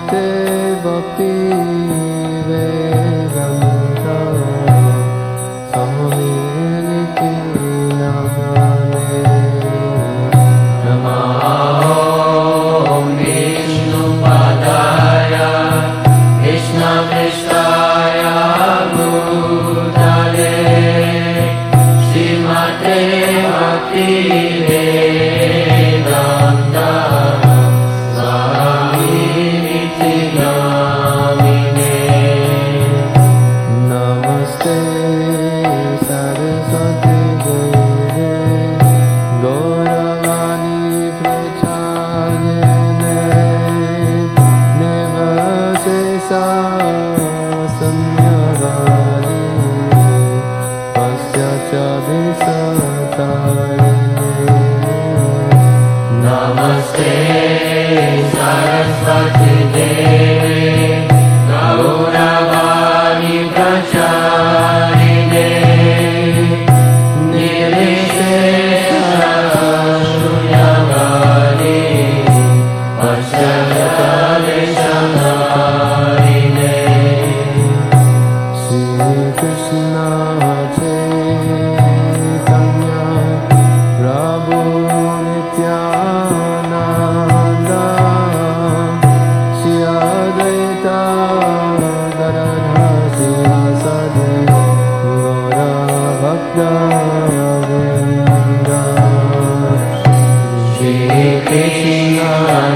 Bhakti Vedanta Swami Namane Namo Vishnu Padaya Krishna Prestaya Bhutale Srimate Bhakti Vedanta Swami Namine Namaste Saraswati Deve Gauravani Prachayane Nevasesa Samyavani Pasyacha Visatarine Namaste Saraswati Devi Gauravani Pracharine Nirvishesha Shunyavani Paschata Vishamarine Shri Krishna Chaitanya Prabhu Nityananda Shri Advaita Gadadhara Sivasadi Gaura Bhakta Vrinda Shri Krishna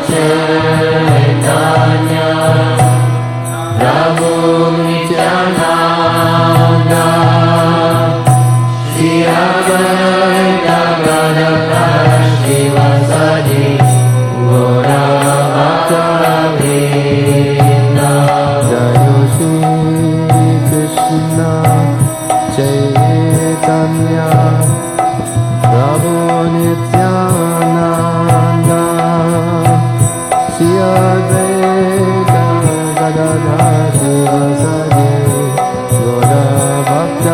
Chaitanya Prabhu Nityananda Shri Advaita Gadadhara Sivasadi Gaura Bhakta Vrinda Jaya Shri Krishna Chaitanya Prabhu Nityananda Shri Advaita Gadadhara Sivasadi Gaura Bhakta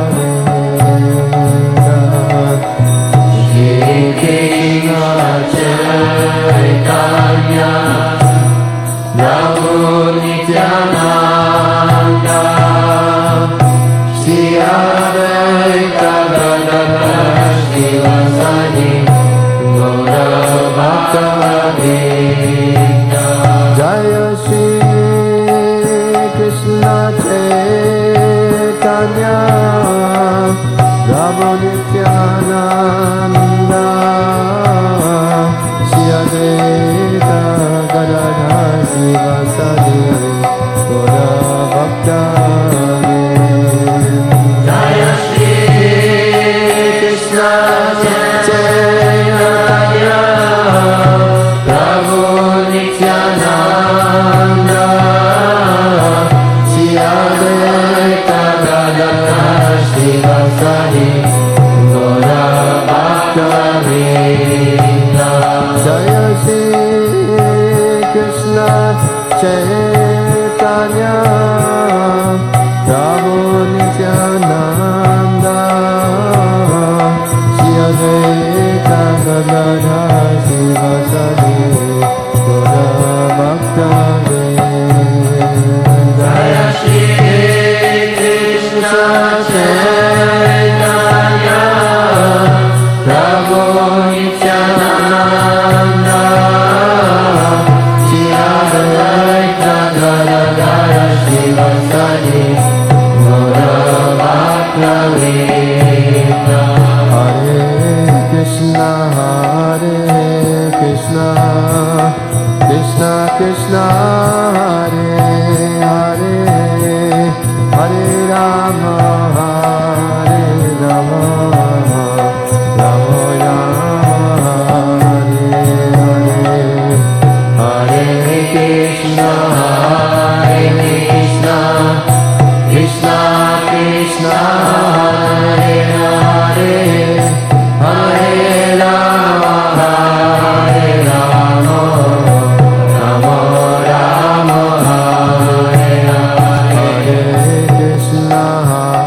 Vrinda Shri Krishna Chaitanya Prabhu Nityananda Shri Advaita Gadadhara Sivasadi Gaura Bhakta Vrinda Jaya Shri Krishna Chaitanya Prabhu Nityananda Shri Advaita Gadadhara Sivasadi Gaura Bhakta Vrinda Jaya Shri Krishna Chaitanya Prabhu Nityananda Shri Advaita Gadadhara Sivasadi Gaura Bhakta Vrinda Jaya Shri Krishna Chaitanya Prabhu Nityananda Shri Advaita Gadadhara Sivasadi Gaura Bhakta Vrinda Jaya Shri Krishna Chaitanya Prabhu Nityananda Shri Advaita Gadadhara Sivasadi Gaura Bhakta Vrinda Hare Krishna Krishna Krishna Hare Hare Hare Rama Hare Rama Rama Rama Hare Hare Hare Krishna Krishna Krishna Hare Hare Hare Rama Rama Rama Hare Hare Hare Krishna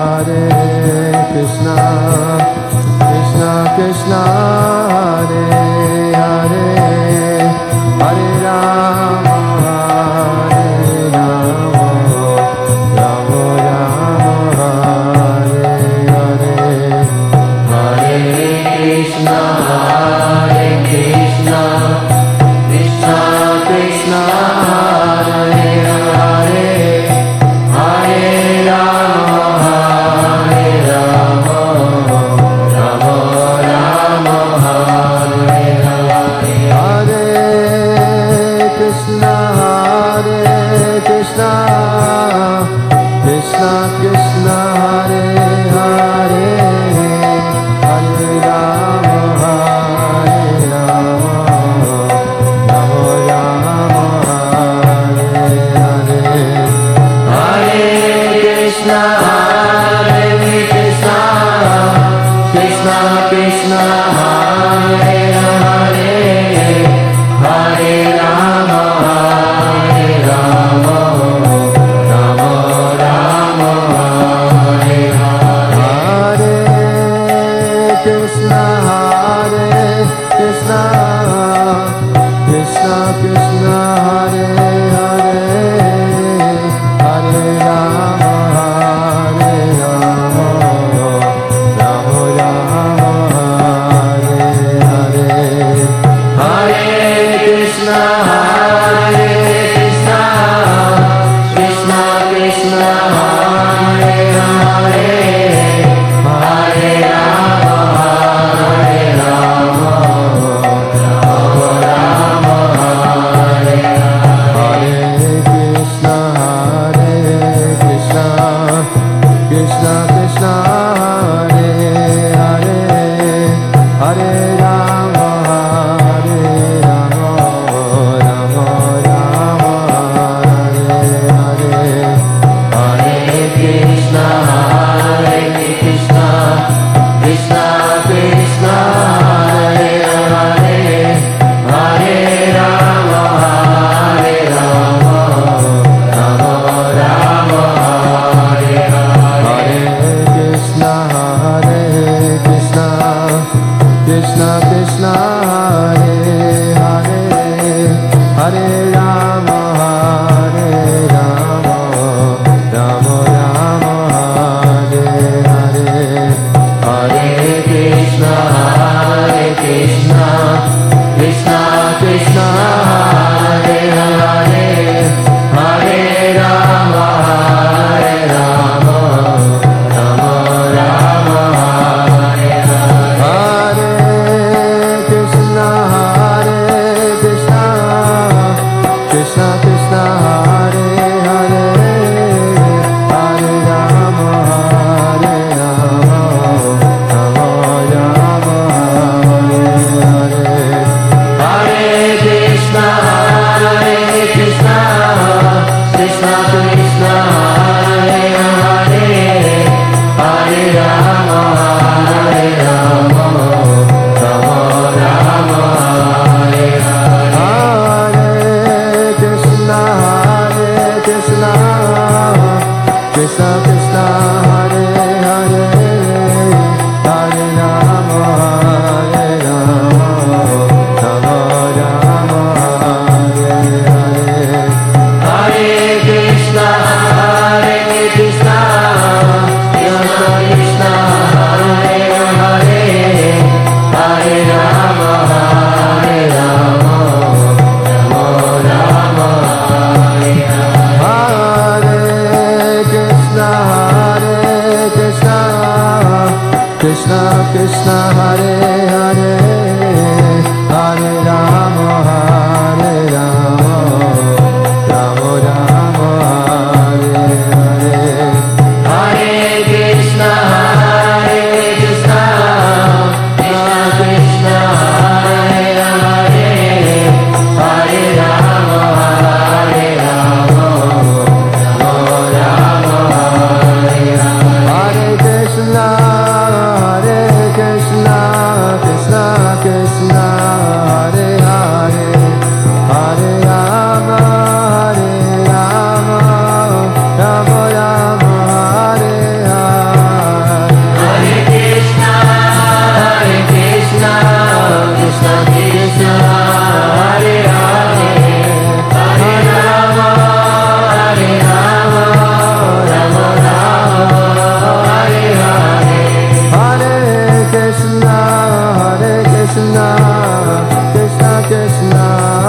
Krishna,